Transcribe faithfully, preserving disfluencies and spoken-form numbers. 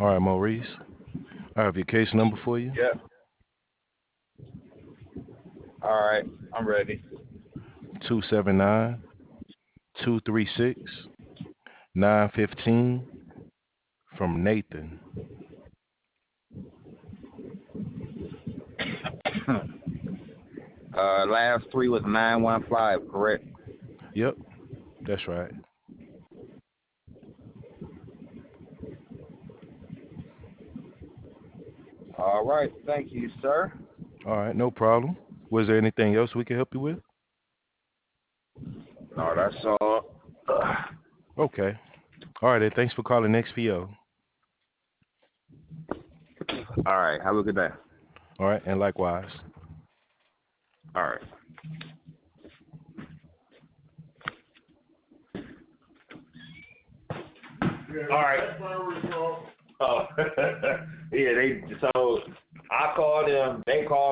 All right, Maurice. I have your case number for you. Yeah. All right. I'm ready. Two seven nine two three six nine fifteen from Nathan. uh, last three was nine one five, correct? Yep, that's right. All right. Thank you, sir. All right, no problem. Was there anything else we can help you with? No, that's all. Ugh. Okay. All right, then. Thanks for calling X P O. All right. Have a good day. All right, and likewise. All right. All right. Oh, yeah. They so I called them. They called.